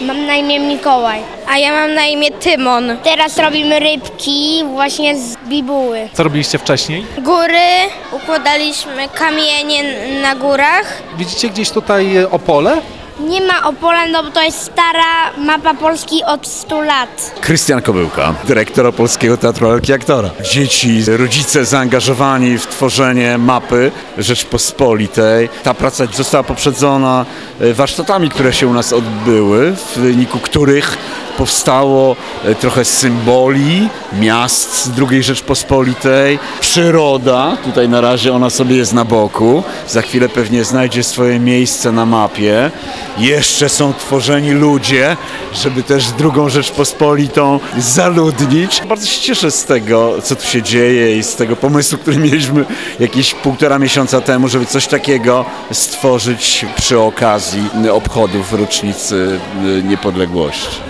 Mam na imię Mikołaj. A ja mam na imię Tymon. Teraz robimy rybki właśnie z bibuły. Co robiliście wcześniej? Góry, układaliśmy kamienie na górach. Widzicie gdzieś tutaj Opole? Nie ma Opola, no bo to jest stara mapa Polski od 100 lat. Krystian Kobyłka, dyrektor Opolskiego Teatru Lalki Aktora. Dzieci, rodzice zaangażowani w tworzenie mapy Rzeczpospolitej. Ta praca została poprzedzona warsztatami, które się u nas odbyły, w wyniku których powstało trochę symboli miast z II Rzeczpospolitej. Przyroda, tutaj na razie ona sobie jest na boku, za chwilę pewnie znajdzie swoje miejsce na mapie. Jeszcze są tworzeni ludzie, żeby też II Rzeczpospolitą zaludnić. Bardzo się cieszę z tego, co tu się dzieje i z tego pomysłu, który mieliśmy jakieś 1,5 miesiąca temu, żeby coś takiego stworzyć przy okazji obchodów rocznicy niepodległości.